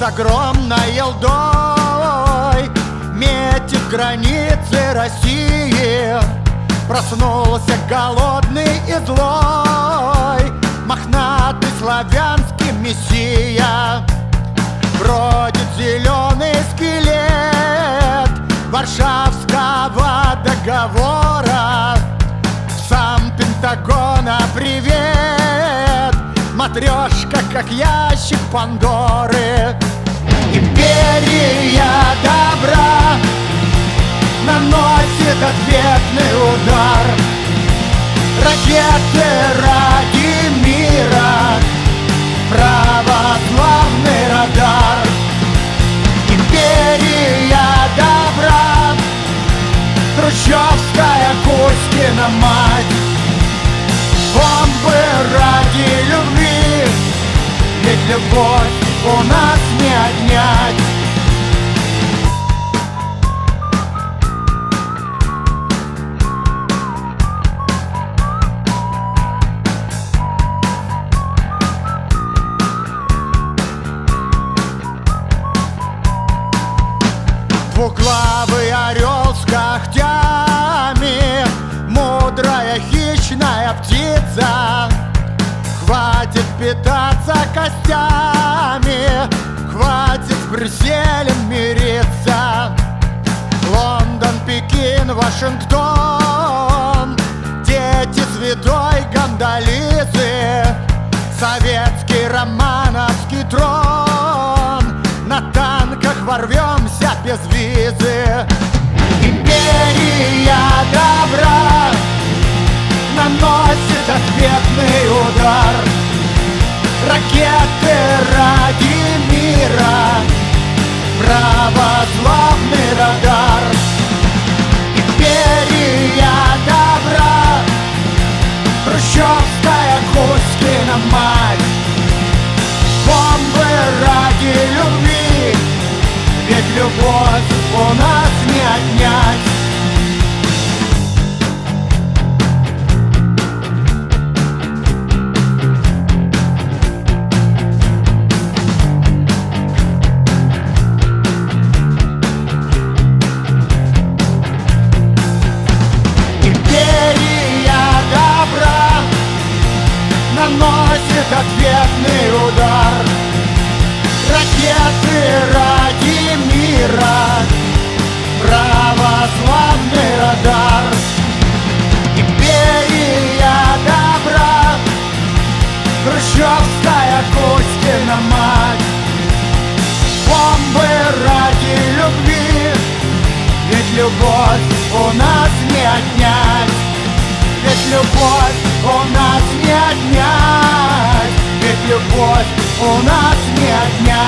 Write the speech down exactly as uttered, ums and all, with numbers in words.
с огромной елдой метит границы России. Проснулся голодный и злой мохнатый славянский мессия. Бродит зеленый скелет Варшавского договора. Сам Пентагона привет, матрешка, как ящик Пандоры. Империя добра наносит ответный удар. Ракеты ради мира, православный радар. Империя добра, хрущевская Кузькина мать. Бомбы ради любви, ведь любовь у нас не отнять. Двуглавый орел с когтями, мудрая хищная птица. Хватит питаться костями, хватит с Брюсселем мириться. Лондон, Пекин, Вашингтон, дети святой Гондолизы. Советский романовский трон, на танках ворвемся без визы. Империя добра наносит ответный удар. Ракеты ради мира, православный радар. Империя добра, хрущевская Кузькина мать. Бомбы ради любви, ведь любовь у нас не отнять. Наносит ответный удар. Ракеты ради мира, православный радар. Империя добра, хрущевская Кузькина мать. Бомбы ради любви, ведь любовь у нас не отнять. Ведь любовь у нас не отнять, ведь любовь у нас не отнять.